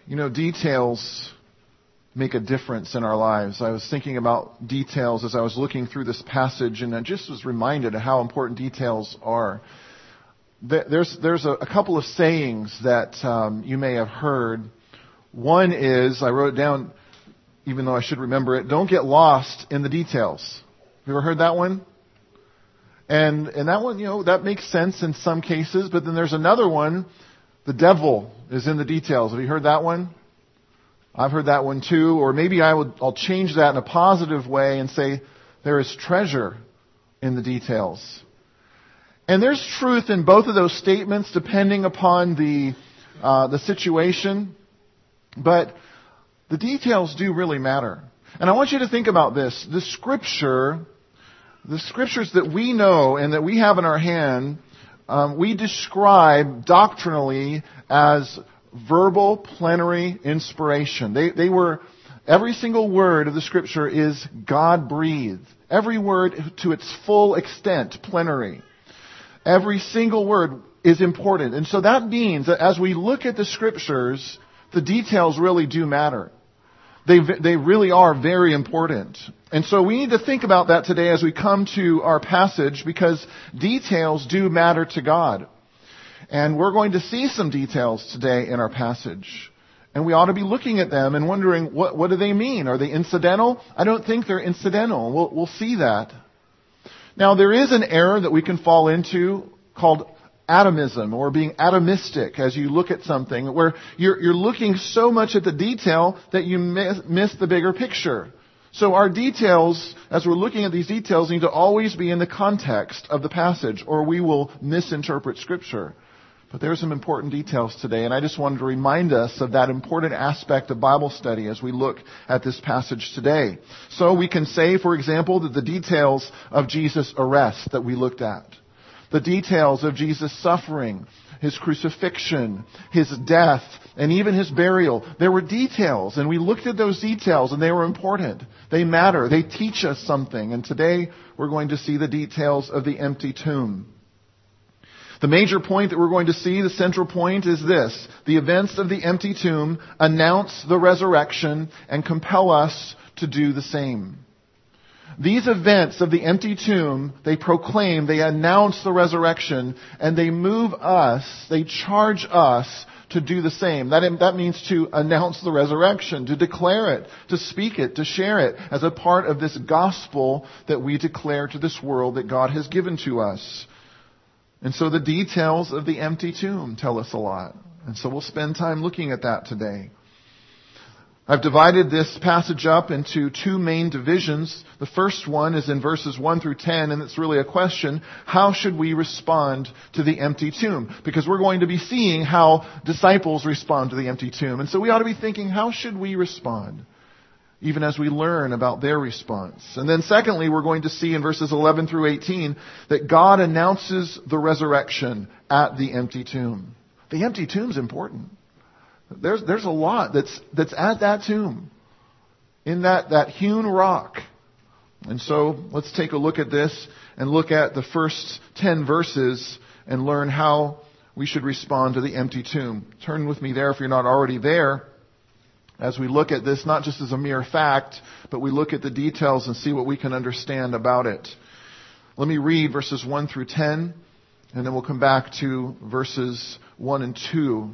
Details make a difference in our lives. I was thinking about details as I was looking through this passage, and I just was reminded of how important details are. There's a couple of sayings that you may have heard. One is, I wrote it down, even though I should remember it, don't get lost in the details. Have you ever heard that one? And that one, that makes sense in some cases, but then there's another one, the devil is in the details. Have you heard that one? I've heard that one too. Or maybe I'll change that in a positive way and say there is treasure in the details. And there's truth in both of those statements depending upon the situation. But the details do really matter. And I want you to think about this. The scriptures that we know and that we have in our hand, we describe doctrinally as verbal plenary inspiration. They were, every single word of the scripture is God-breathed. Every word to its full extent, plenary. Every single word is important. And so that means that as we look at the scriptures, the details really do matter. They really are very important. And so we need to think about that today as we come to our passage, because details do matter to God. And we're going to see some details today in our passage. And we ought to be looking at them and wondering, what do they mean? Are they incidental? I don't think they're incidental. We'll see that. Now, there is an error that we can fall into called atomism, or being atomistic as you look at something, where you're looking so much at the detail that you miss the bigger picture. So our details, as we're looking at these details, need to always be in the context of the passage, or we will misinterpret Scripture. But there are some important details today, and I just wanted to remind us of that important aspect of Bible study as we look at this passage today. So we can say, for example, that the details of Jesus' arrest that we looked at, the details of Jesus' suffering, His crucifixion, His death, and even His burial, there were details, and we looked at those details, and they were important. They matter. They teach us something. And today we're going to see the details of the empty tomb. The major point that we're going to see, the central point, is this. The events of the empty tomb announce the resurrection and compel us to do the same. These events of the empty tomb, they proclaim, they announce the resurrection, and they move us, they charge us to do the same. That means to announce the resurrection, to declare it, to speak it, to share it as a part of this gospel that we declare to this world that God has given to us. And so the details of the empty tomb tell us a lot. And so we'll spend time looking at that today. I've divided this passage up into two main divisions. The first one is in verses 1 through 10, and it's really a question: how should we respond to the empty tomb? Because we're going to be seeing how disciples respond to the empty tomb. And so we ought to be thinking, how should we respond? Even as we learn about their response. And then secondly, we're going to see in verses 11 through 18 that God announces the resurrection at the empty tomb. The empty tomb's important. There's a lot that's at that tomb, in that hewn rock. And so let's take a look at this and look at the first 10 verses and learn how we should respond to the empty tomb. Turn with me there if you're not already there, as we look at this not just as a mere fact, but we look at the details and see what we can understand about it. Let me read verses 1 through 10, and then we'll come back to verses 1 and 2.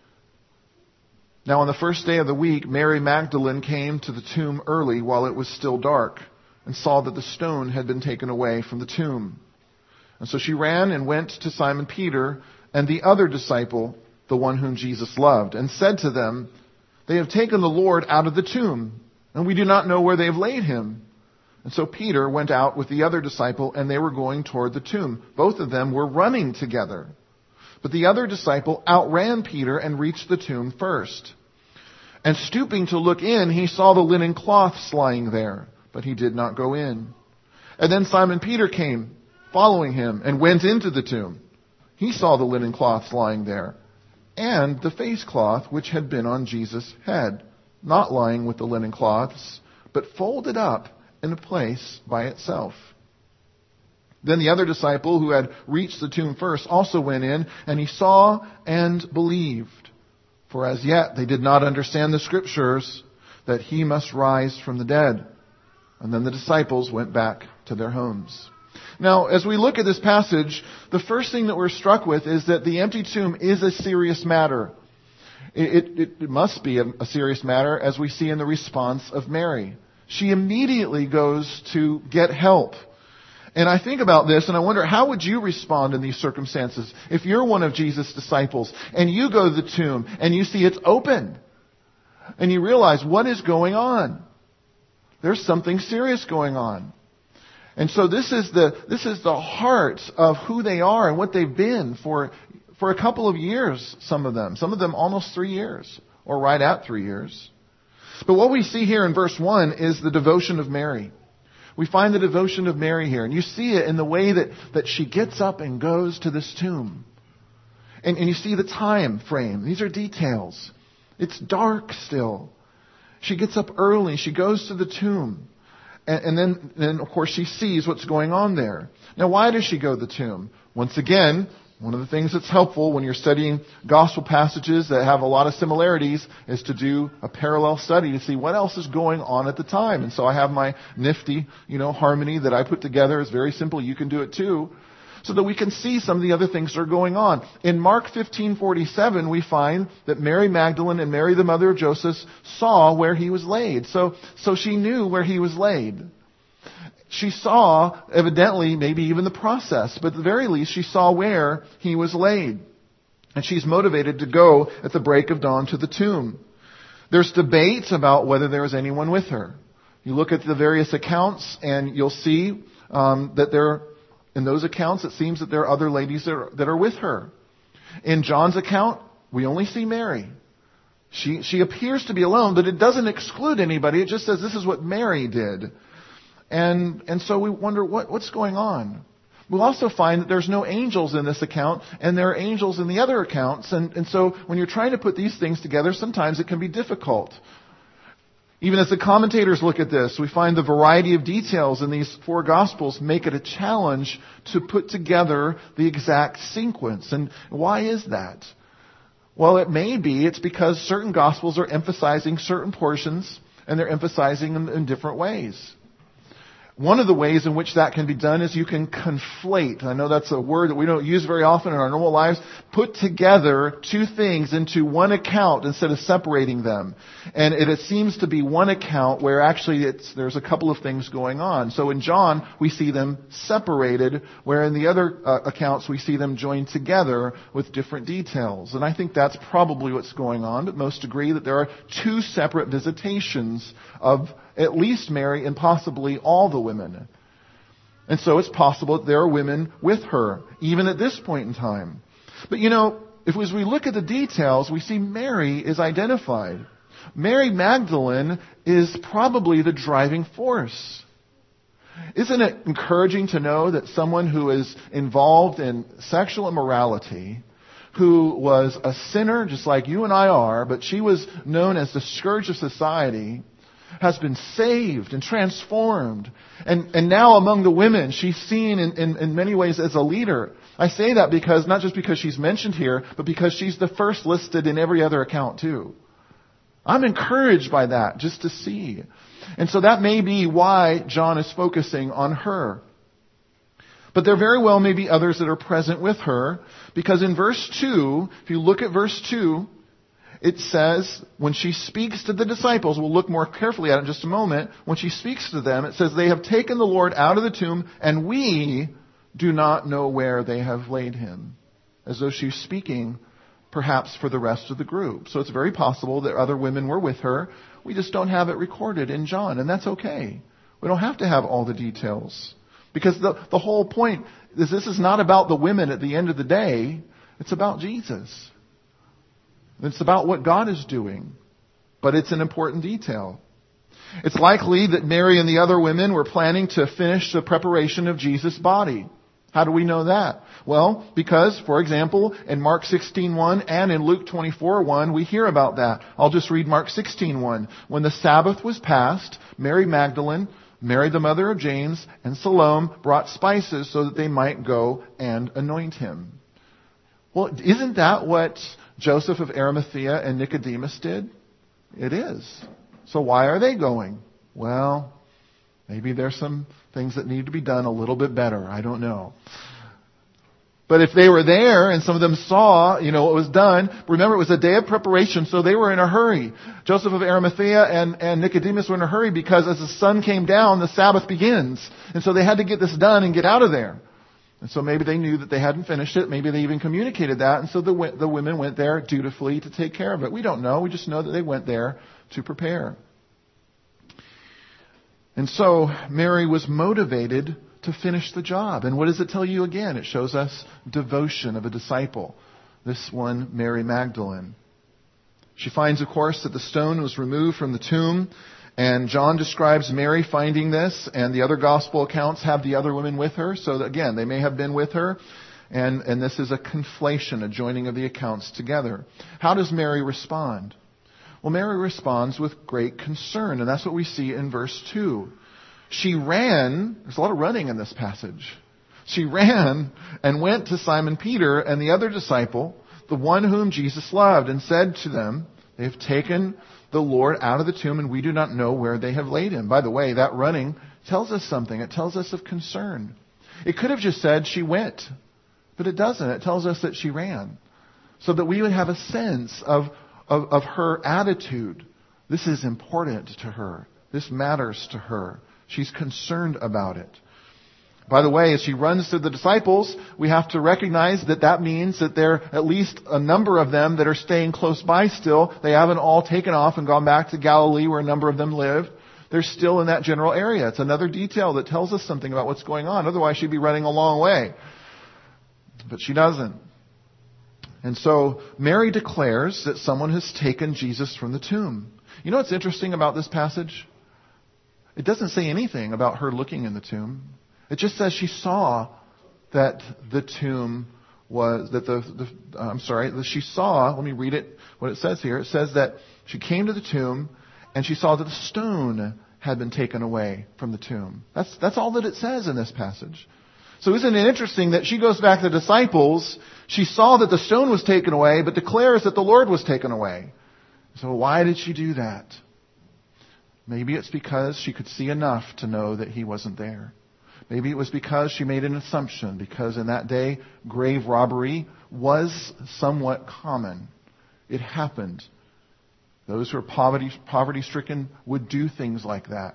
Now on the first day of the week, Mary Magdalene came to the tomb early while it was still dark, and saw that the stone had been taken away from the tomb. And so she ran and went to Simon Peter and the other disciple, the one whom Jesus loved, and said to them, "They have taken the Lord out of the tomb, and we do not know where they have laid him." And so Peter went out with the other disciple, and they were going toward the tomb. Both of them were running together. But the other disciple outran Peter and reached the tomb first. And stooping to look in, he saw the linen cloths lying there, but he did not go in. And then Simon Peter came, following him, and went into the tomb. He saw the linen cloths lying there, and the face cloth which had been on Jesus' head, not lying with the linen cloths, but folded up in a place by itself. Then the other disciple who had reached the tomb first also went in, and he saw and believed. For as yet they did not understand the Scriptures that he must rise from the dead. And then the disciples went back to their homes. Now, as we look at this passage, the first thing that we're struck with is that the empty tomb is a serious matter. It must be a serious matter, as we see in the response of Mary. She immediately goes to get help. And I think about this and I wonder, how would you respond in these circumstances? If you're one of Jesus' disciples and you go to the tomb and you see it's open and you realize what is going on? There's something serious going on. And so this is the heart of who they are and what they've been for a couple of years, some of them almost 3 years, or right at 3 years. But what we see here in verse 1 is the devotion of Mary. We find the devotion of Mary here, and you see it in the way that she gets up and goes to this tomb. And you see the time frame. These are details. It's dark still. She gets up early, she goes to the tomb. And then, of course, she sees what's going on there. Now, why does she go to the tomb? Once again, one of the things that's helpful when you're studying gospel passages that have a lot of similarities is to do a parallel study to see what else is going on at the time. And so I have my nifty, harmony that I put together. It's very simple. You can do it too. So that we can see some of the other things that are going on. In Mark 15:47, we find that Mary Magdalene and Mary, the mother of Joseph, saw where he was laid. So she knew where he was laid. She saw, evidently, maybe even the process, but at the very least, she saw where he was laid. And she's motivated to go at the break of dawn to the tomb. There's debate about whether there was anyone with her. You look at the various accounts, and you'll see that in those accounts, it seems that there are other ladies that are with her. In John's account, we only see Mary. She appears to be alone, but it doesn't exclude anybody. It just says this is what Mary did. And so we wonder what's going on. We'll also find that there's no angels in this account, and there are angels in the other accounts. And so when you're trying to put these things together, sometimes it can be difficult. Even as the commentators look at this, we find the variety of details in these four Gospels make it a challenge to put together the exact sequence. And why is that? Well, it's because certain Gospels are emphasizing certain portions, and they're emphasizing them in different ways. One of the ways in which that can be done is you can conflate. I know that's a word that we don't use very often in our normal lives. Put together two things into one account instead of separating them. And it seems to be one account where actually there's a couple of things going on. So in John, we see them separated, where in the other accounts we see them joined together with different details. And I think that's probably what's going on, but most agree that there are two separate visitations of at least Mary and possibly all the women. And so it's possible that there are women with her, even at this point in time. But as we look at the details, we see Mary is identified. Mary Magdalene is probably the driving force. Isn't it encouraging to know that someone who is involved in sexual immorality, who was a sinner just like you and I are, but she was known as the scourge of society, has been saved and transformed. And now among the women, she's seen in many ways as a leader. I say that because, not just because she's mentioned here, but because she's the first listed in every other account too. I'm encouraged by that, just to see. And so that may be why John is focusing on her. But there very well may be others that are present with her, because in verse 2, if you look at verse 2, it says, when she speaks to the disciples, we'll look more carefully at it in just a moment, when she speaks to them, it says, they have taken the Lord out of the tomb, and we do not know where they have laid him. As though she's speaking, perhaps, for the rest of the group. So it's very possible that other women were with her. We just don't have it recorded in John, and that's okay. We don't have to have all the details. Because the whole point is this is not about the women at the end of the day. It's about Jesus. It's about what God is doing. But it's an important detail. It's likely that Mary and the other women were planning to finish the preparation of Jesus' body. How do we know that? Well, because, for example, in Mark 16:1 and in Luke 24:1, we hear about that. I'll just read Mark 16:1. When the Sabbath was passed, Mary Magdalene, Mary the mother of James, and Salome brought spices so that they might go and anoint him. Well, isn't that what Joseph of Arimathea and Nicodemus did? It is. So why are they going? Well, maybe there's some things that need to be done a little bit better. I don't know. But if they were there and some of them saw, what was done, remember it was a day of preparation, so they were in a hurry. Joseph of Arimathea and Nicodemus were in a hurry because as the sun came down, the Sabbath begins. And so they had to get this done and get out of there. And so maybe they knew that they hadn't finished it. Maybe they even communicated that. And so the women went there dutifully to take care of it. We don't know. We just know that they went there to prepare. And so Mary was motivated to finish the job. And what does it tell you again? It shows us devotion of a disciple. This one, Mary Magdalene. She finds, of course, that the stone was removed from the tomb. And John describes Mary finding this, and the other gospel accounts have the other women with her. So again, they may have been with her. And this is a conflation, a joining of the accounts together. How does Mary respond? Well, Mary responds with great concern. And that's what we see in verse 2. She ran. There's a lot of running in this passage. She ran and went to Simon Peter and the other disciple, the one whom Jesus loved, and said to them, "They have taken the Lord out of the tomb, and we do not know where they have laid him." By the way, that running tells us something. It tells us of concern. It could have just said she went, but it doesn't. It tells us that she ran, so that we would have a sense of her attitude. This is important to her. This matters to her. She's concerned about it. By the way, as she runs to the disciples, we have to recognize that means that there are at least a number of them that are staying close by still. They haven't all taken off and gone back to Galilee where a number of them lived. They're still in that general area. It's another detail that tells us something about what's going on. Otherwise, she'd be running a long way. But she doesn't. And so Mary declares that someone has taken Jesus from the tomb. You know what's interesting about this passage? It doesn't say anything about her looking in the tomb. It just says she saw that the tomb was, she saw, let me read it, what it says here. It says that she came to the tomb and she saw that the stone had been taken away from the tomb. That's all that it says in this passage. So isn't it interesting that she goes back to the disciples, she saw that the stone was taken away, but declares that the Lord was taken away. So why did she do that? Maybe it's because she could see enough to know that he wasn't there. Maybe it was because she made an assumption, because in that day, grave robbery was somewhat common. It happened. Those who are poverty-stricken would do things like that.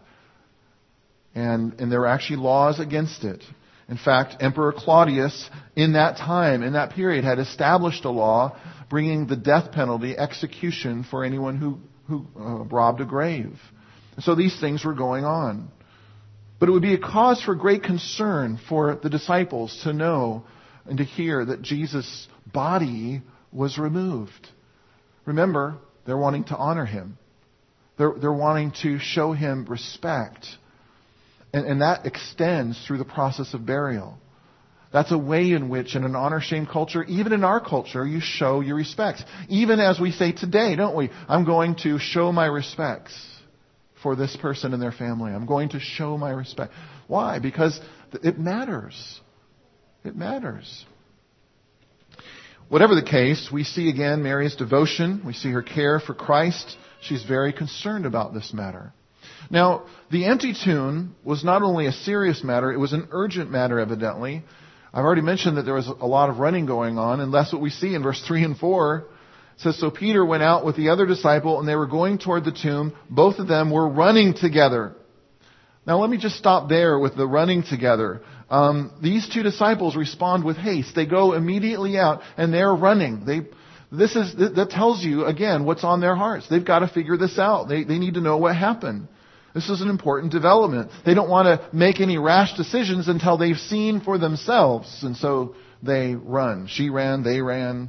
And there were actually laws against it. In fact, Emperor Claudius, in that time, in that period, had established a law bringing the death penalty, execution, for anyone who robbed a grave. So these things were going on. But it would be a cause for great concern for the disciples to know and to hear that Jesus' body was removed. Remember, they're wanting to honor him. They're wanting to show him respect. And that extends through the process of burial. That's a way in which, in an honor-shame culture, even in our culture, you show your respects. Even as we say today, don't we? I'm going to show my respects for this person and their family. I'm going to show my respect. Why? Because it matters. It matters. Whatever the case, we see again Mary's devotion. We see her care for Christ. She's very concerned about this matter. Now, the empty tomb was not only a serious matter, it was an urgent matter, evidently. I've already mentioned that there was a lot of running going on, and that's what we see in verse 3 and 4. It says, "So Peter went out with the other disciple, and they were going toward the tomb. Both of them were running together." Now let me just stop there with the running together. These two disciples respond with haste. They go immediately out, and they're running. That tells you, again, what's on their hearts. They've got to figure this out. They need to know what happened. This is an important development. They don't want to make any rash decisions until they've seen for themselves. And so they run. She ran, they ran.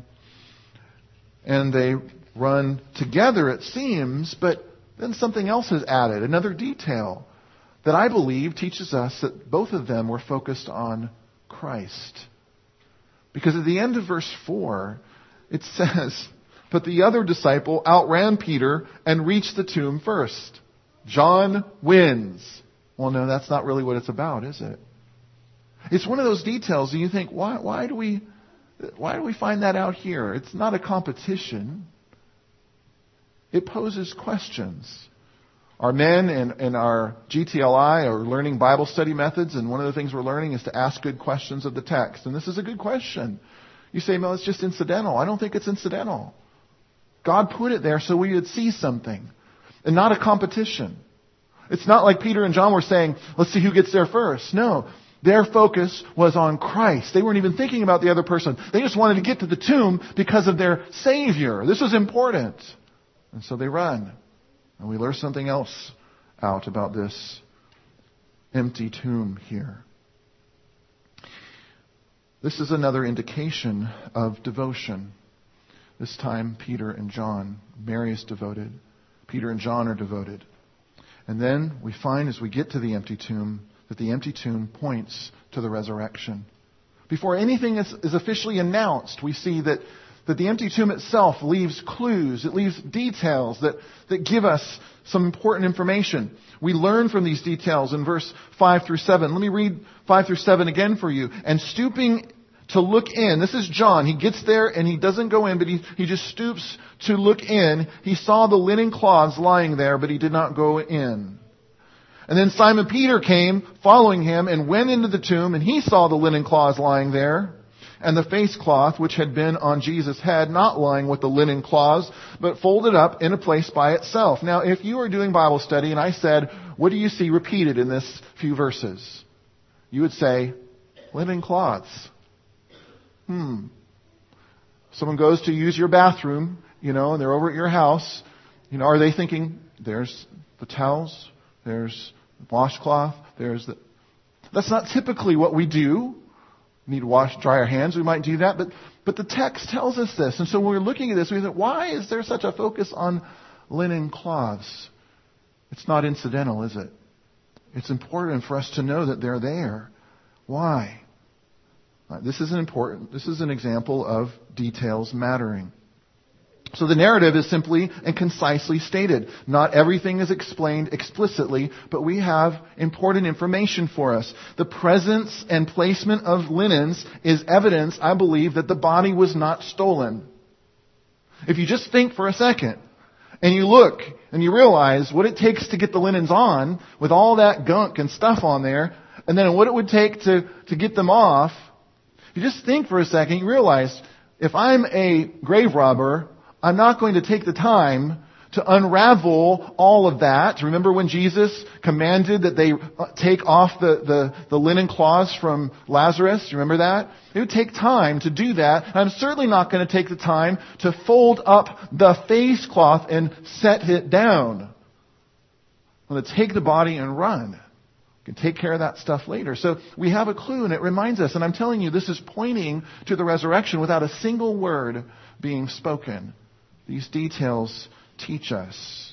And they run together, it seems, but then something else is added, another detail that I believe teaches us that both of them were focused on Christ. Because at the end of verse 4, it says, "But the other disciple outran Peter and reached the tomb first." John wins. Well, no, that's not really what it's about, is it? It's one of those details, and you think, why do we Why do we find that out here? It's not a competition. It poses questions. Our men in our GTLI are learning Bible study methods, and one of the things we're learning is to ask good questions of the text. And this is a good question. You say, "Well, it's just incidental." I don't think it's incidental. God put it there so we would see something, and not a competition. It's not like Peter and John were saying, "Let's see who gets there first." No. Their focus was on Christ. They weren't even thinking about the other person. They just wanted to get to the tomb because of their Savior. This was important. And so they run. And we learn something else out about this empty tomb here. This is another indication of devotion. This time, Peter and John. Mary is devoted. Peter and John are devoted. And then we find as we get to the empty tomb that the empty tomb points to the resurrection. Before anything is officially announced, we see that the empty tomb itself leaves clues, it leaves details that give us some important information. We learn from these details in verse 5 through 7. Let me read 5 through 7 again for you. And stooping to look in, this is John. He gets there and he doesn't go in, but he just stoops to look in. He saw the linen cloths lying there, but he did not go in. And then Simon Peter came, following him, and went into the tomb, and he saw the linen cloths lying there, and the face cloth which had been on Jesus' head, not lying with the linen cloths, but folded up in a place by itself. Now, if you are doing Bible study, and I said, "What do you see repeated in this few verses?" You would say, linen cloths. Someone goes to use your bathroom, and they're over at your house. Are they thinking, there's the towels, there's the washcloth, That's not typically what we do. We need to dry our hands, we might do that, but the text tells us this. And so when we're looking at this, we think, why is there such a focus on linen cloths? It's not incidental, is it? It's important for us to know that they're there. Why? This is an example of details mattering. So the narrative is simply and concisely stated. Not everything is explained explicitly, but we have important information for us. The presence and placement of linens is evidence, I believe, that the body was not stolen. If you just think for a second, and you look, and you realize what it takes to get the linens on, with all that gunk and stuff on there, and then what it would take to get them off, if you just think for a second, you realize, if I'm a grave robber, I'm not going to take the time to unravel all of that. Remember when Jesus commanded that they take off the linen cloths from Lazarus? You remember that? It would take time to do that. And I'm certainly not going to take the time to fold up the face cloth and set it down. I'm going to take the body and run. We can take care of that stuff later. So we have a clue, and it reminds us. And I'm telling you, this is pointing to the resurrection without a single word being spoken. These details teach us.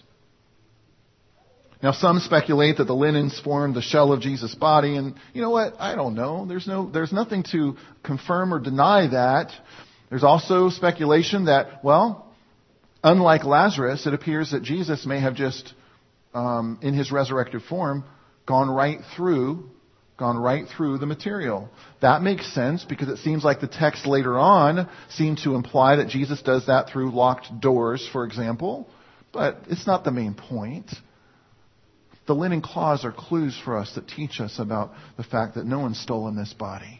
Now, some speculate that the linens formed the shell of Jesus' body, and you know what? I don't know. There's nothing to confirm or deny that. There's also speculation that, unlike Lazarus, it appears that Jesus may have just, in his resurrected form, gone right through the material. That makes sense because it seems like the text later on seemed to imply that Jesus does that through locked doors, for example. But it's not the main point. The linen cloths are clues for us that teach us about the fact that no one's stolen this body.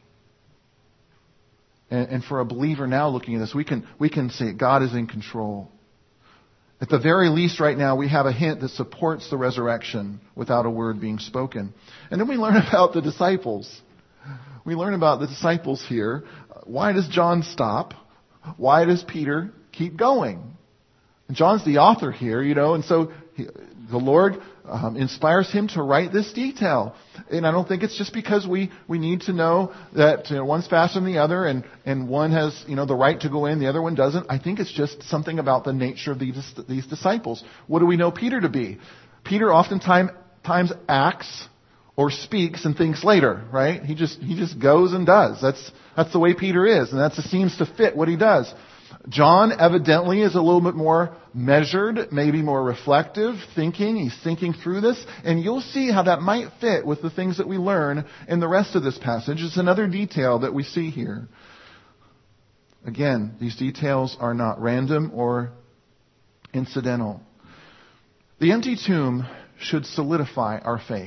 And for a believer now looking at this, we can say God is in control. At the very least right now, we have a hint that supports the resurrection without a word being spoken. And then we learn about the disciples. We learn about the disciples here. Why does John stop? Why does Peter keep going? And John's the author here, and so the Lord inspires him to write this detail. And I don't think it's just because we need to know that one's faster than the other and one has the right to go in, the other one doesn't. I think it's just something about the nature of these disciples. What do we know Peter to be? Peter oftentimes acts or speaks and thinks later, right? He just goes and does. That's the way Peter is, and that seems to fit what he does. John evidently is a little bit more measured, maybe more reflective, thinking. He's thinking through this. And you'll see how that might fit with the things that we learn in the rest of this passage. It's another detail that we see here. Again, these details are not random or incidental. The empty tomb should solidify our faith.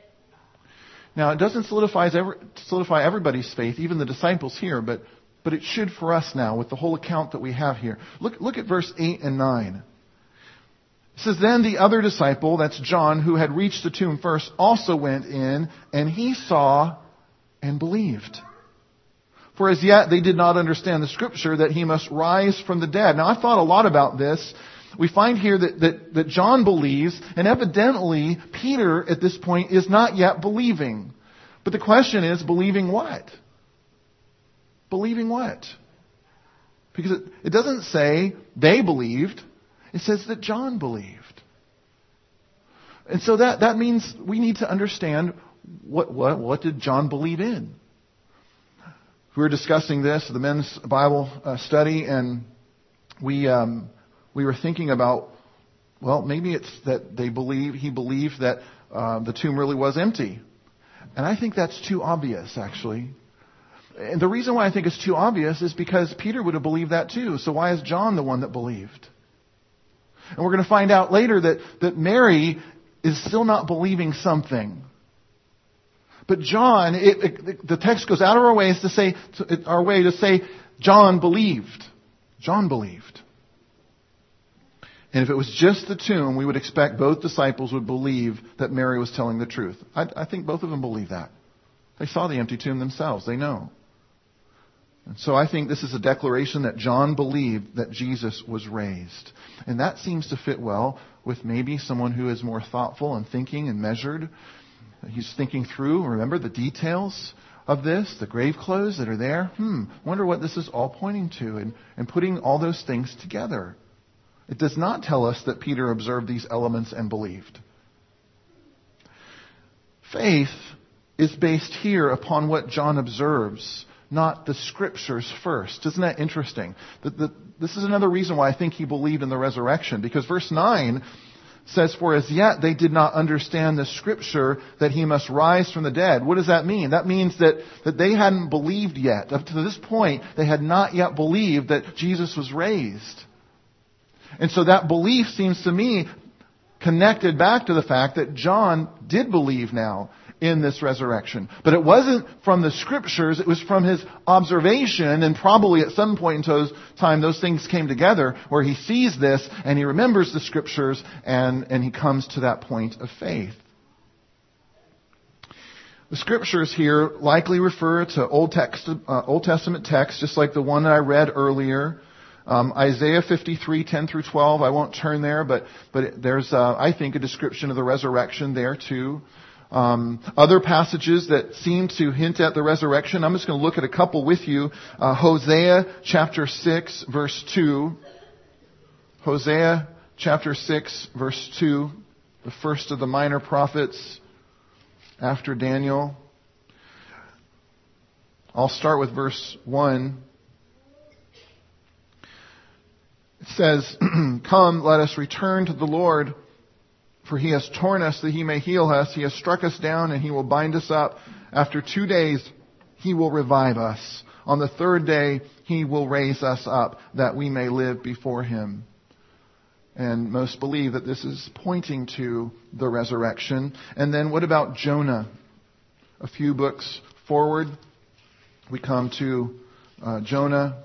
Now, it doesn't solidify everybody's faith, even the disciples here, but it should for us now with the whole account that we have here. Look at verse 8 and 9. It says, "Then the other disciple," that's John, "who had reached the tomb first, also went in, and he saw and believed. For as yet they did not understand the scripture that he must rise from the dead." Now, I've thought a lot about this. We find here that John believes, and evidently Peter at this point is not yet believing. But the question is, believing what? Believing what? Because it doesn't say they believed. It says that John believed. And so that means we need to understand what did John believe in? We were discussing this at the men's Bible study, and we were thinking about, well, maybe it's that he believed that the tomb really was empty. And I think that's too obvious, actually. And the reason why I think it's too obvious is because Peter would have believed that too. So why is John the one that believed? And we're going to find out later that Mary is still not believing something. But John, the text goes out of our way to say John believed. John believed. And if it was just the tomb, we would expect both disciples would believe that Mary was telling the truth. I think both of them believe that. They saw the empty tomb themselves. They know. And so I think this is a declaration that John believed that Jesus was raised. And that seems to fit well with maybe someone who is more thoughtful and thinking and measured. He's thinking through, remember, the details of this, the grave clothes that are there. Wonder what this is all pointing to, and putting all those things together. It does not tell us that Peter observed these elements and believed. Faith is based here upon what John observes, not the scriptures first. Isn't that interesting? This is another reason why I think he believed in the resurrection. Because verse 9 says, "For as yet they did not understand the scripture that he must rise from the dead." What does that mean? That means that they hadn't believed yet. Up to this point, they had not yet believed that Jesus was raised. And so that belief seems to me connected back to the fact that John did believe now in this resurrection. But it wasn't from the scriptures, it was from his observation, and probably at some point in time those things came together where he sees this and he remembers the scriptures and he comes to that point of faith. The scriptures here likely refer to Old Testament texts, just like the one that I read earlier. Isaiah 53, 10 through 12. I won't turn there, but there's, I think, a description of the resurrection there too. Other passages that seem to hint at the resurrection. I'm just going to look at a couple with you. Hosea chapter 6, verse 2. Hosea chapter 6, verse 2. The first of the minor prophets after Daniel. I'll start with verse 1. It says, "Come, let us return to the Lord, for he has torn us that he may heal us. He has struck us down and he will bind us up. After 2 days he will revive us. On the third day he will raise us up that we may live before him." And most believe that this is pointing to the resurrection. And then what about Jonah? A few books forward, we come to Jonah.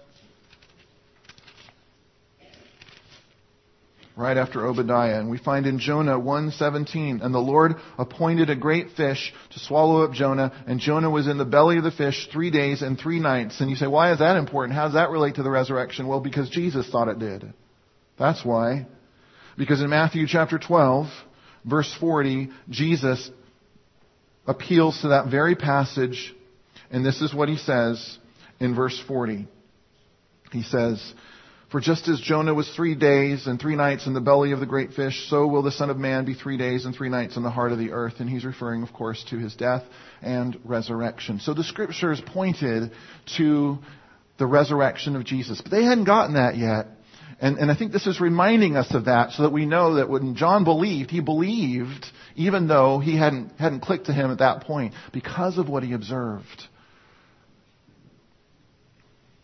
Right after Obadiah. And we find in Jonah 1:17, "And the Lord appointed a great fish to swallow up Jonah, and Jonah was in the belly of the fish 3 days and 3 nights." And you say, why is that important? How does that relate to the resurrection? Well, because Jesus thought it did. That's why. Because in Matthew chapter 12, verse 40, Jesus appeals to that very passage, and this is what he says in verse 40. He says, "For just as Jonah was 3 days and 3 nights in the belly of the great fish, so will the Son of Man be 3 days and 3 nights in the heart of the earth." And he's referring, of course, to his death and resurrection. So the scriptures pointed to the resurrection of Jesus. But they hadn't gotten that yet. And I think this is reminding us of that so that we know that when John believed, he believed even though he hadn't clicked to him at that point because of what he observed.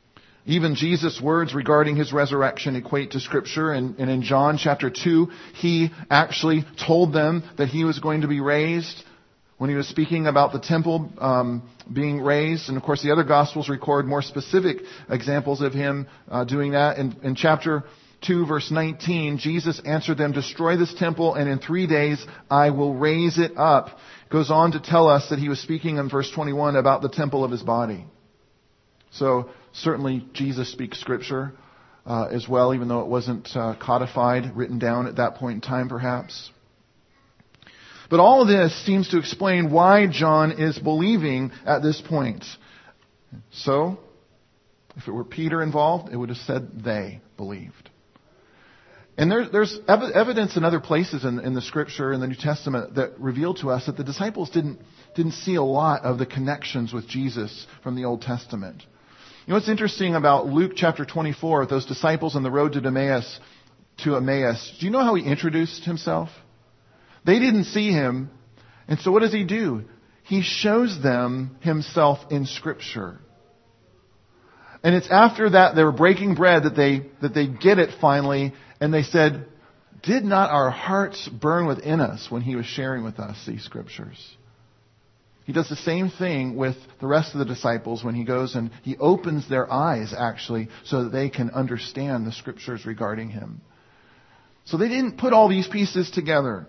Even Jesus' words regarding his resurrection equate to Scripture. And in John chapter 2, he actually told them that he was going to be raised when he was speaking about the temple being raised. And of course, the other Gospels record more specific examples of him doing that. In chapter 2, verse 19, Jesus answered them, "Destroy this temple, and in 3 days I will raise it up." It goes on to tell us that he was speaking in verse 21 about the temple of his body. So certainly Jesus speaks Scripture as well, even though it wasn't codified, written down at that point in time perhaps. But all of this seems to explain why John is believing at this point. So, if it were Peter involved, it would have said they believed. And there's evidence in other places in the Scripture, in the New Testament, that reveal to us that the disciples didn't see a lot of the connections with Jesus from the Old Testament. You know what's interesting about Luke chapter 24, those disciples on the road to Emmaus, do you know how he introduced himself? They didn't see him, and so what does he do? He shows them himself in Scripture. And it's after that they were breaking bread that they get it finally, and they said, "Did not our hearts burn within us when he was sharing with us these Scriptures?" He does the same thing with the rest of the disciples when he goes and he opens their eyes, actually, so that they can understand the Scriptures regarding him. So they didn't put all these pieces together.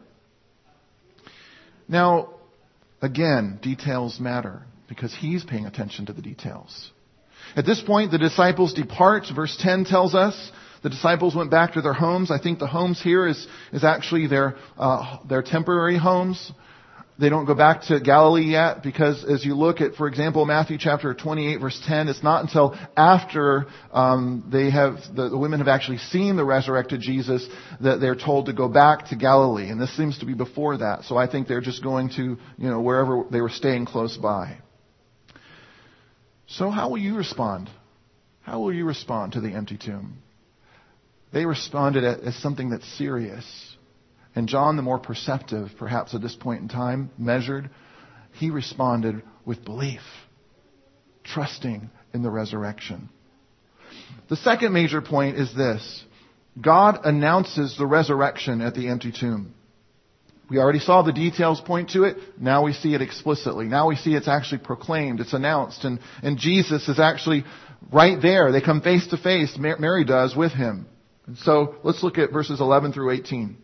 Now, again, details matter because he's paying attention to the details. At this point, the disciples depart. Verse 10 tells us the disciples went back to their homes. I think the homes here is actually their temporary homes. They don't go back to Galilee yet because as you look at, for example, Matthew chapter 28 verse 10, it's not until after the women have actually seen the resurrected Jesus that they're told to go back to Galilee. And this seems to be before that. So I think they're just going to, wherever they were staying close by. So how will you respond? How will you respond to the empty tomb? They responded as something that's serious. And John, the more perceptive, perhaps at this point in time, measured, he responded with belief, trusting in the resurrection. The second major point is this. God announces the resurrection at the empty tomb. We already saw the details point to it. Now we see it explicitly. Now we see it's actually proclaimed. It's announced. And Jesus is actually right there. They come face to face. Mary does with him. And so let's look at verses 11 through 18.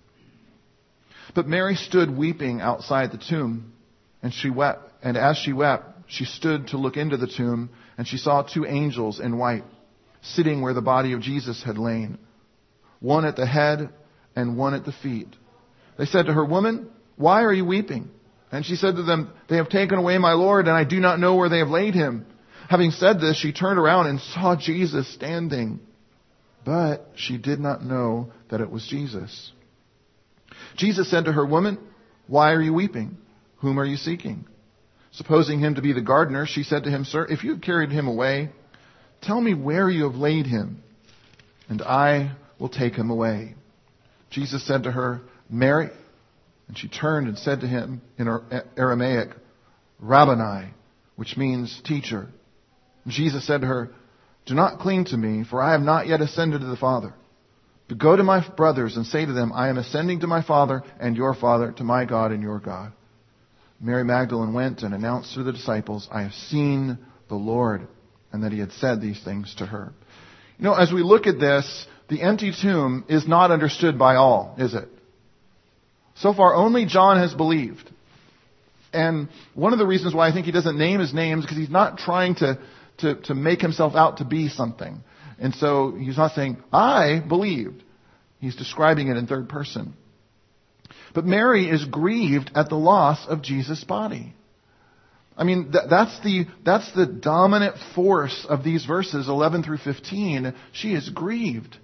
But Mary stood weeping outside the tomb, and she wept. And as she wept, she stood to look into the tomb, and she saw 2 angels in white, sitting where the body of Jesus had lain, one at the head and one at the feet. They said to her, "Woman, why are you weeping?" And she said to them, "They have taken away my Lord, and I do not know where they have laid him." Having said this, she turned around and saw Jesus standing, but she did not know that it was Jesus. Jesus said to her, "Woman, why are you weeping? Whom are you seeking?" Supposing him to be the gardener, she said to him, "Sir, if you have carried him away, tell me where you have laid him, and I will take him away." Jesus said to her, "Mary." And she turned and said to him in Aramaic, "Rabboni," which means teacher. And Jesus said to her, "Do not cling to me, for I have not yet ascended to the Father. But go to my brothers and say to them, I am ascending to my Father and your Father, to my God and your God." Mary Magdalene went and announced to the disciples, "I have seen the Lord," and that he had said these things to her. As we look at this, the empty tomb is not understood by all, is it? So far, only John has believed. And one of the reasons why I think he doesn't name his name is because he's not trying to make himself out to be something. And so he's not saying, "I believed." He's describing it in third person. But Mary is grieved at the loss of Jesus' body. I mean, that's the dominant force of these verses, 11 through 15. She is grieved.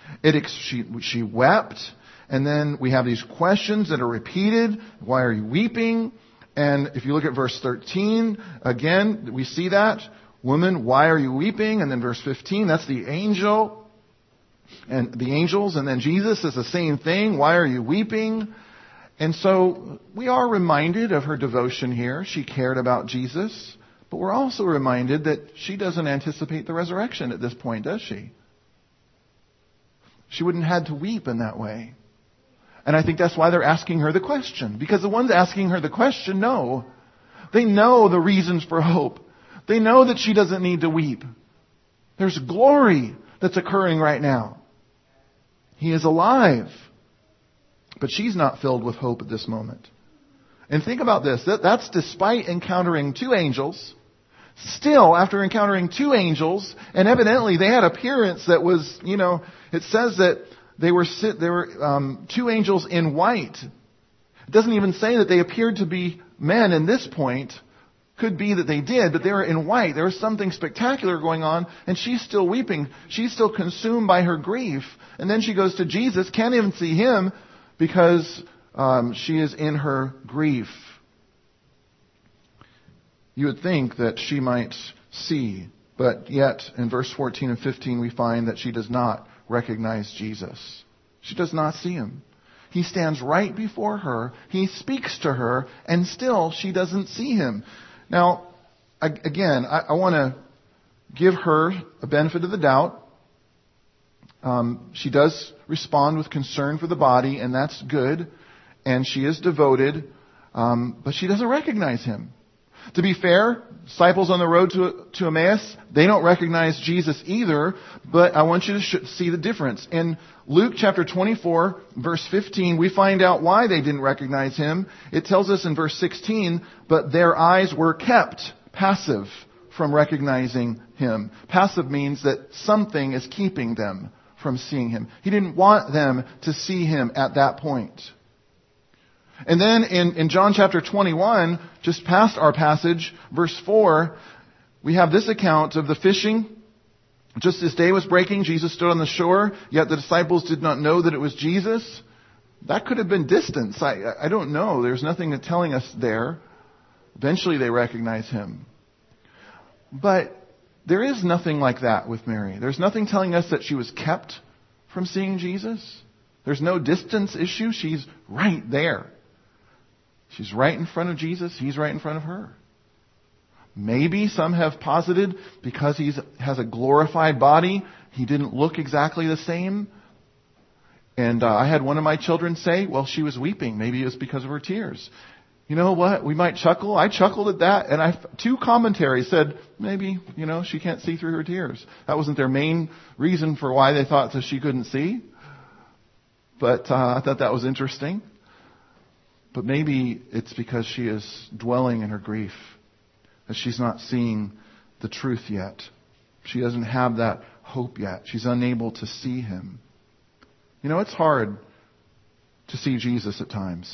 She wept. And then we have these questions that are repeated. Why are you weeping? And if you look at verse 13, again, we see that. "Woman, why are you weeping?" And then verse 15, that's the angel and the angels. And then Jesus is the same thing. "Why are you weeping?" And so we are reminded of her devotion here. She cared about Jesus. But we're also reminded that she doesn't anticipate the resurrection at this point, does she? She wouldn't have had to weep in that way. And I think that's why they're asking her the question. Because the ones asking her the question know. They know the reasons for hope. They know that she doesn't need to weep. There's glory that's occurring right now. He is alive. But she's not filled with hope at this moment. And think about this. That's despite encountering two angels. Still, after encountering two angels, and evidently they had appearance that was, it says that they were two angels in white. It doesn't even say that they appeared to be men in this point. Could be that they did, but they were in white. There was something spectacular going on, and she's still weeping. She's still consumed by her grief. And then she goes to Jesus, can't even see him because she is in her grief. You would think that she might see, but yet in verse 14 and 15 we find that she does not recognize Jesus. She does not see him. He stands right before her. He speaks to her, and still she doesn't see him. Now, again, I want to give her a benefit of the doubt. She does respond with concern for the body, and that's good. And she is devoted, but she doesn't recognize him. To be fair, disciples on the road to Emmaus, they don't recognize Jesus either, but I want you to see the difference. In Luke chapter 24, verse 15, we find out why they didn't recognize him. It tells us in verse 16, but their eyes were kept passive from recognizing him. Passive means that something is keeping them from seeing him. He didn't want them to see him at that point. And then in John chapter 21, just past our passage, verse 4, we have this account of the fishing. Just as day was breaking, Jesus stood on the shore, yet the disciples did not know that it was Jesus. That could have been distance. I don't know. There's nothing telling us there. Eventually they recognize him. But there is nothing like that with Mary. There's nothing telling us that she was kept from seeing Jesus. There's no distance issue. She's right there. She's right in front of Jesus. He's right in front of her. Maybe some have posited because he has a glorified body, he didn't look exactly the same. And I had one of my children say, well, she was weeping. Maybe it was because of her tears. You know what? We might chuckle. I chuckled at that. And two commentaries said, maybe, she can't see through her tears. That wasn't their main reason for why they thought that she couldn't see. But I thought that was interesting. But maybe it's because she is dwelling in her grief, that she's not seeing the truth yet. She doesn't have that hope yet. She's unable to see him. It's hard to see Jesus at times.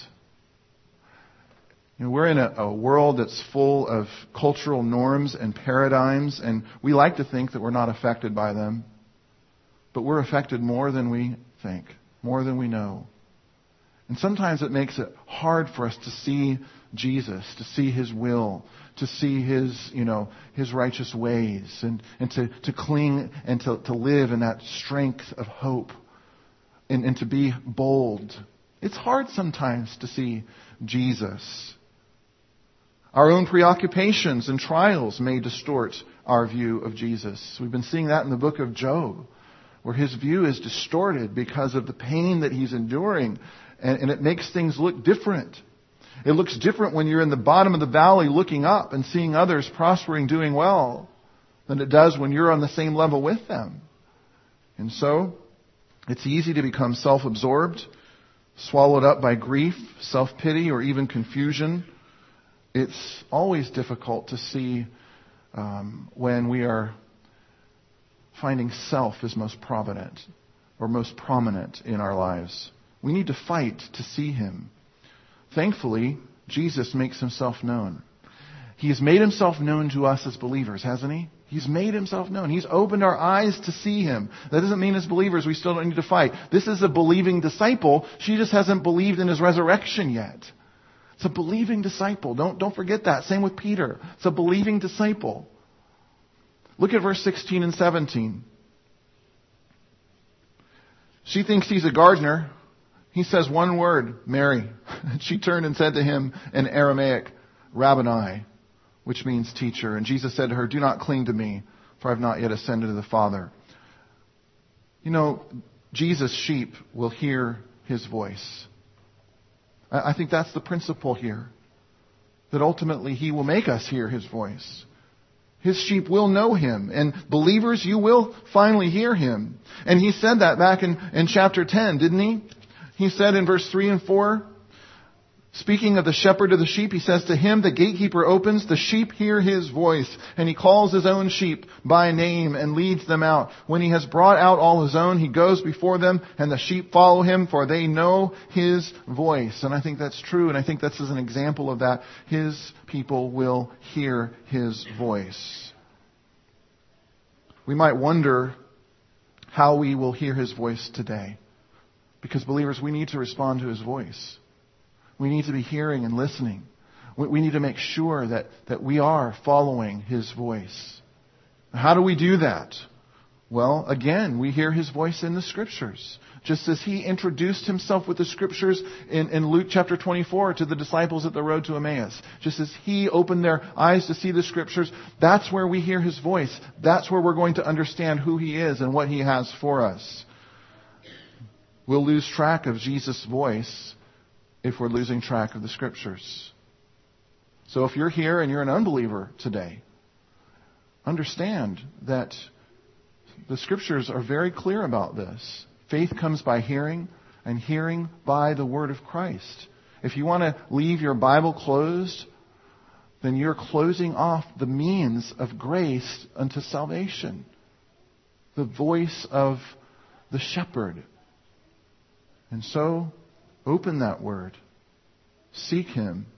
We're in a world that's full of cultural norms and paradigms, and we like to think that we're not affected by them. But we're affected more than we think, more than we know. And sometimes it makes it hard for us to see Jesus, to see his will, to see his righteous ways, and to cling and to live in that strength of hope, and to be bold. It's hard sometimes to see Jesus. Our own preoccupations and trials may distort our view of Jesus. We've been seeing that in the book of Job, where his view is distorted because of the pain that he's enduring. And it makes things look different. It looks different when you're in the bottom of the valley looking up and seeing others prospering, doing well, than it does when you're on the same level with them. And so, it's easy to become self-absorbed, swallowed up by grief, self-pity, or even confusion. It's always difficult to see when we are finding self is most prominent or most prominent in our lives. We need to fight to see him. Thankfully, Jesus makes himself known. He has made himself known to us as believers, hasn't he? He's made himself known. He's opened our eyes to see him. That doesn't mean as believers we still don't need to fight. This is a believing disciple. She just hasn't believed in his resurrection yet. It's a believing disciple. Don't forget that. Same with Peter. It's a believing disciple. Look at verse 16 and 17. She thinks he's a gardener. He says one word, Mary. She turned and said to him in Aramaic, Rabboni, which means teacher. And Jesus said to her, "Do not cling to me, for I have not yet ascended to the Father." You know, Jesus' sheep will hear his voice. I think that's the principle here. That ultimately he will make us hear his voice. His sheep will know him. And believers, you will finally hear him. And he said that back in chapter 10, didn't he? He said in verse 3 and 4, speaking of the shepherd of the sheep, he says, "To him the gatekeeper opens, the sheep hear his voice, and he calls his own sheep by name and leads them out. When he has brought out all his own, he goes before them, and the sheep follow him, for they know his voice." And I think that's true, and I think this is an example of that. His people will hear his voice. We might wonder how we will hear his voice today. Because believers, we need to respond to his voice. We need to be hearing and listening. We need to make sure that we are following his voice. How do we do that? Well, again, we hear his voice in the Scriptures. Just as he introduced himself with the Scriptures in Luke chapter 24 to the disciples at the road to Emmaus. Just as he opened their eyes to see the Scriptures, that's where we hear his voice. That's where we're going to understand who he is and what he has for us. We'll lose track of Jesus' voice if we're losing track of the Scriptures. So if you're here and you're an unbeliever today, understand that the Scriptures are very clear about this. Faith comes by hearing, and hearing by the Word of Christ. If you want to leave your Bible closed, then you're closing off the means of grace unto salvation. The voice of the shepherd. And so, open that Word. Seek him.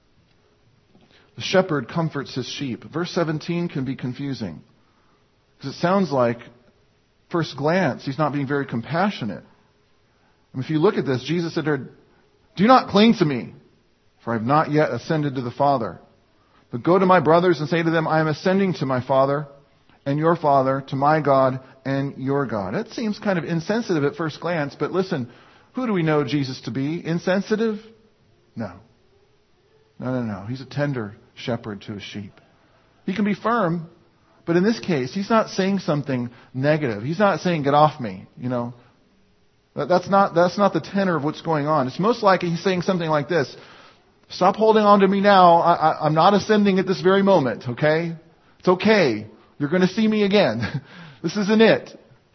The shepherd comforts his sheep. Verse 17 can be confusing. Because it sounds like, first glance, he's not being very compassionate. And if you look at this, Jesus said to her, "Do not cling to me, for I have not yet ascended to the Father. But go to my brothers and say to them, I am ascending to my Father and your Father, to my God and your God." It seems kind of insensitive at first glance, but listen, who do we know Jesus to be? Insensitive? No. No. He's a tender shepherd to his sheep. He can be firm, but in this case, he's not saying something negative. He's not saying, "Get off me," you know. That's not the tenor of what's going on. It's most likely he's saying something like this: "Stop holding on to me now. I'm not ascending at this very moment, okay? It's okay. You're going to see me again. This isn't it."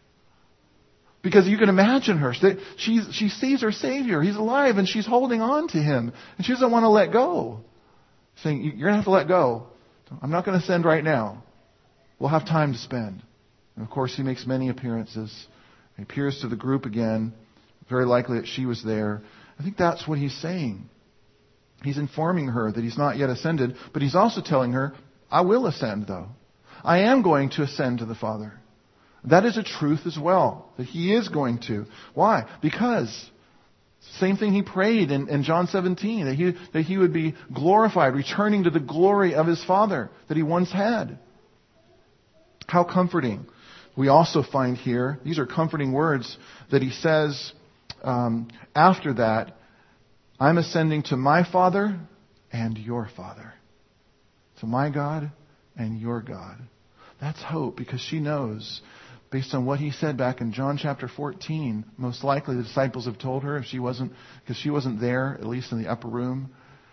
Because you can imagine her. She sees her Savior. He's alive, and she's holding on to him. And she doesn't want to let go. Saying, "You're going to have to let go. I'm not going to ascend right now. We'll have time to spend." And of course, he makes many appearances. He appears to the group again. Very likely that she was there. I think that's what he's saying. He's informing her that he's not yet ascended, but he's also telling her, "I will ascend, though. I am going to ascend to the Father." That is a truth as well, that he is going to. Why? Because same thing he prayed in John 17, that he would be glorified, returning to the glory of his Father that he once had. How comforting. We also find here, these are comforting words, that he says after that, "I'm ascending to my Father and your Father." To my God and your God. That's hope, because she knows, based on what he said back in John chapter 14, most likely the disciples have told her, because she wasn't there, at least in the upper room,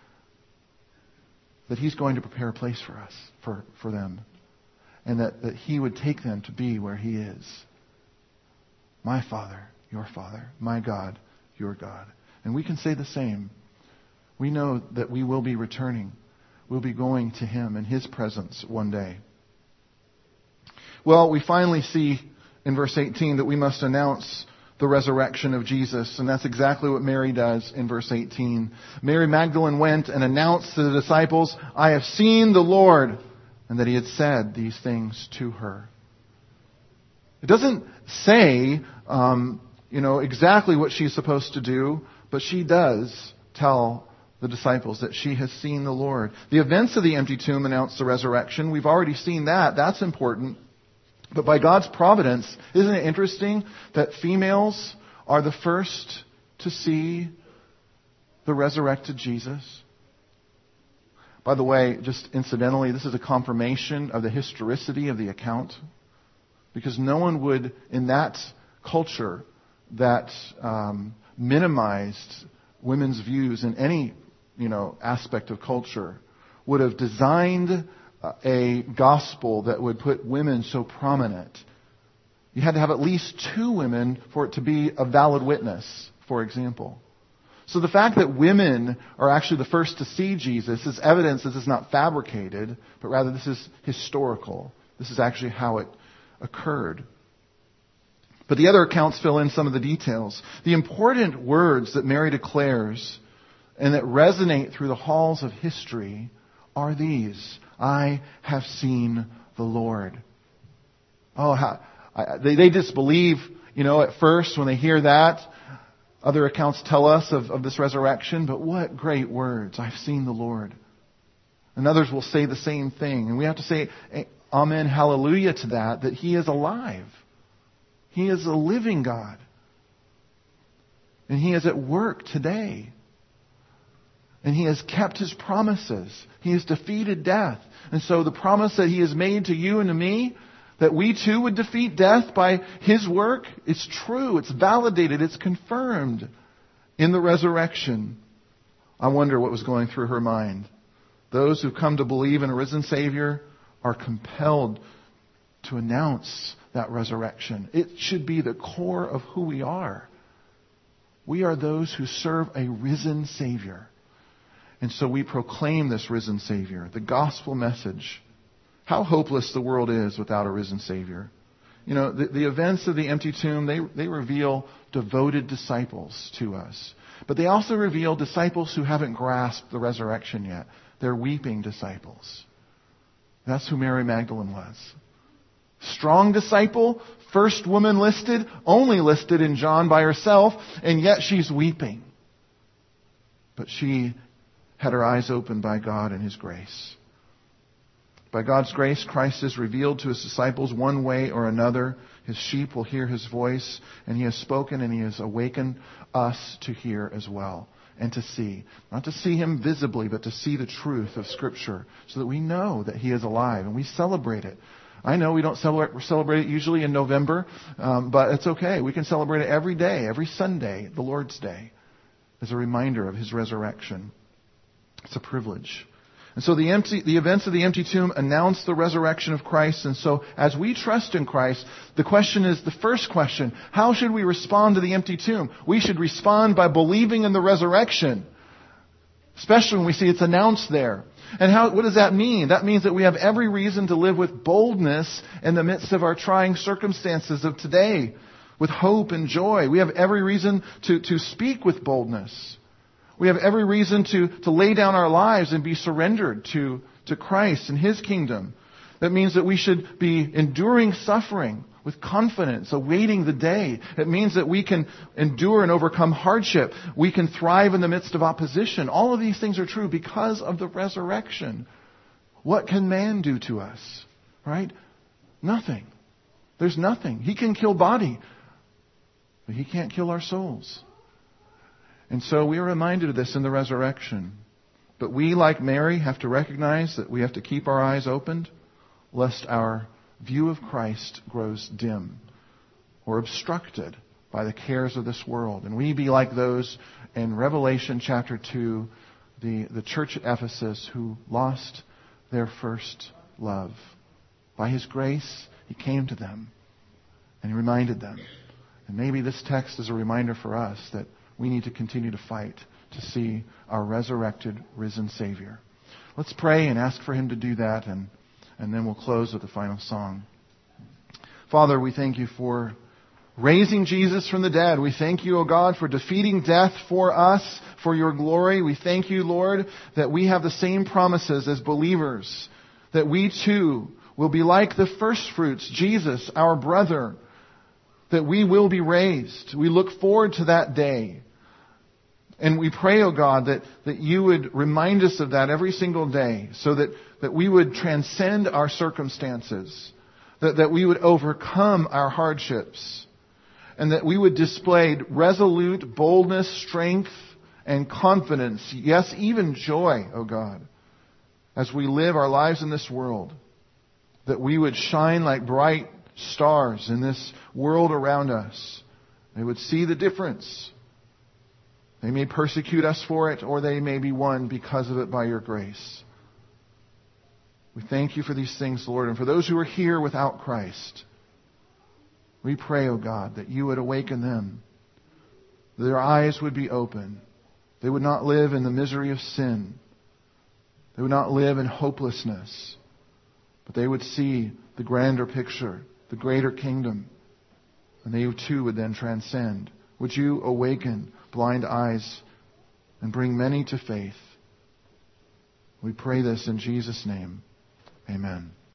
that he's going to prepare a place for us, for them. And that he would take them to be where he is. My Father, your Father. My God, your God. And we can say the same. We know that we will be returning. We'll be going to him in his presence one day. Well, we finally see in verse 18 that we must announce the resurrection of Jesus. And that's exactly what Mary does in verse 18. Mary Magdalene went and announced to the disciples, "I have seen the Lord," and that he had said these things to her. It doesn't say, exactly what she's supposed to do, but she does tell the disciples that she has seen the Lord. The events of the empty tomb announce the resurrection. We've already seen that. That's important. But by God's providence, isn't it interesting that females are the first to see the resurrected Jesus? By the way, just incidentally, this is a confirmation of the historicity of the account. Because no one would, in that culture that minimized women's views in any, aspect of culture, would have designed a gospel that would put women so prominent. You had to have at least 2 women for it to be a valid witness, for example. So the fact that women are actually the first to see Jesus is evidence that this is not fabricated, but rather this is historical. This is actually how it occurred. But the other accounts fill in some of the details. The important words that Mary declares and that resonate through the halls of history are these: I have seen the Lord. They disbelieve, at first when they hear that. Other accounts tell us of this resurrection, but what great words. I've seen the Lord. And others will say the same thing. And we have to say, amen, hallelujah to that He is alive. He is a living God. And He is at work today. And He has kept His promises. He has defeated death. And so the promise that He has made to you and to me, that we too would defeat death by His work, it's true, it's validated, it's confirmed in the resurrection. I wonder what was going through her mind. Those who come to believe in a risen Savior are compelled to announce that resurrection. It should be the core of who we are. We are those who serve a risen Savior. And so we proclaim this risen Savior, the gospel message. How hopeless the world is without a risen Savior. The events of the empty tomb, they reveal devoted disciples to us. But they also reveal disciples who haven't grasped the resurrection yet. They're weeping disciples. That's who Mary Magdalene was. Strong disciple, first woman listed, only listed in John by herself, and yet she's weeping. But she had her eyes opened by God and His grace. By God's grace, Christ is revealed to His disciples one way or another. His sheep will hear His voice, and He has spoken and He has awakened us to hear as well and to see. Not to see Him visibly, but to see the truth of Scripture so that we know that He is alive and we celebrate it. I know we don't celebrate it usually in November, but it's okay. We can celebrate it every day, every Sunday, the Lord's Day, as a reminder of His resurrection. It's a privilege. And so the events of the empty tomb announce the resurrection of Christ. And so as we trust in Christ, the question is the first question: how should we respond to the empty tomb? We should respond by believing in the resurrection, especially when we see it's announced there. And what does that mean? That means that we have every reason to live with boldness in the midst of our trying circumstances of today, with hope and joy. We have every reason to speak with boldness. We have every reason to lay down our lives and be surrendered to Christ and His kingdom. That means that we should be enduring suffering with confidence, awaiting the day. It means that we can endure and overcome hardship. We can thrive in the midst of opposition. All of these things are true because of the resurrection. What can man do to us? Right? Nothing. There's nothing. He can kill body, but He can't kill our souls. And so we are reminded of this in the resurrection. But we, like Mary, have to recognize that we have to keep our eyes opened, lest our view of Christ grows dim or obstructed by the cares of this world. And we be like those in Revelation chapter 2, the church at Ephesus who lost their first love. By His grace, He came to them and He reminded them. And maybe this text is a reminder for us that we need to continue to fight to see our resurrected, risen Savior. Let's pray and ask for Him to do that, and then we'll close with the final song. Father, we thank You for raising Jesus from the dead. We thank You, O God, for defeating death for us, for Your glory. We thank You, Lord, that we have the same promises as believers, that we too will be like the first fruits, Jesus, our brother, that we will be raised. We look forward to that day. And we pray, O God, that You would remind us of that every single day so that we would transcend our circumstances, that we would overcome our hardships, and that we would display resolute boldness, strength, and confidence, yes, even joy, O God, as we live our lives in this world, that we would shine like bright stars in this world around us. They would see the difference. They may persecute us for it, or they may be won because of it by your grace. We thank you for these things, Lord. And for those who are here without Christ, we pray, O God, that you would awaken them, that their eyes would be open. They would not live in the misery of sin. They would not live in hopelessness, but they would see the grander picture, the greater kingdom, and they too would then transcend. Would you awaken blind eyes and bring many to faith? We pray this in Jesus' name. Amen.